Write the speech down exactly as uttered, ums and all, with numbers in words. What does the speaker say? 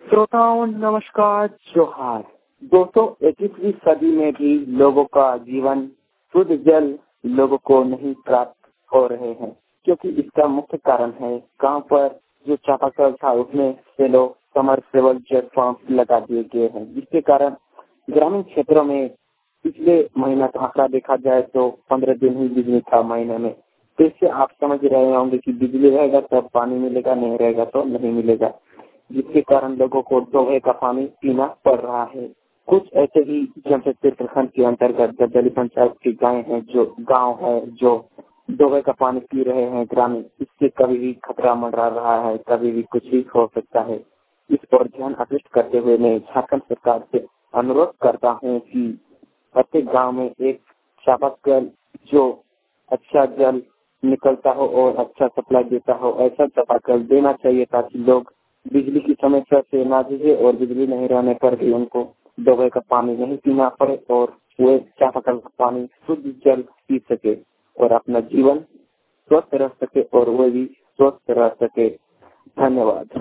श्रोताओं नमस्कार, जोहार। दोस्तों, इक्कीसवीं सदी में भी लोगों का जीवन शुद्ध जल लोगों को नहीं प्राप्त हो रहे हैं, क्योंकि इसका मुख्य कारण है गांव पर जो चापाकल था उसमें से लोग समरसेबल जेट पंप लगा दिए गए हैं, जिसके कारण ग्रामीण क्षेत्रों में पिछले महीना का आंकड़ा देखा जाए तो पंद्रह दिन ही बिजली था महीने में। तो इससे आप समझ रहे होंगे कि बिजली रहेगा तब पानी मिलेगा, नहीं रहेगा तो नहीं मिलेगा, जिसके कारण लोगों को दोहे का पानी पीना पड़ रहा है। कुछ ऐसे ही जमशेदपुर प्रखंड के अंतर्गत गद्दली पंचायत की गाय हैं, जो गांव है, जो दोहे का पानी पी रहे हैं ग्रामीण। इससे कभी भी खतरा मंडरा रहा है, कभी भी कुछ भी हो सकता है। इस पर ध्यान आकृष्ट करते हुए मैं झारखंड सरकार से अनुरोध करता हूँ कि प्रत्येक गाँव में एक चापाकल जो अच्छा जल निकलता हो और अच्छा सप्लाई देता हो, ऐसा चापाकल देना चाहिए ताकि लोग बिजली की समस्या से ना जूझे और बिजली नहीं रहने पर भी उनको दवाई का पानी नहीं पीना पड़े और वे चापाकल का पानी शुद्ध जल पी सके और अपना जीवन स्वस्थ रह सके और वे भी स्वस्थ रह सके। धन्यवाद।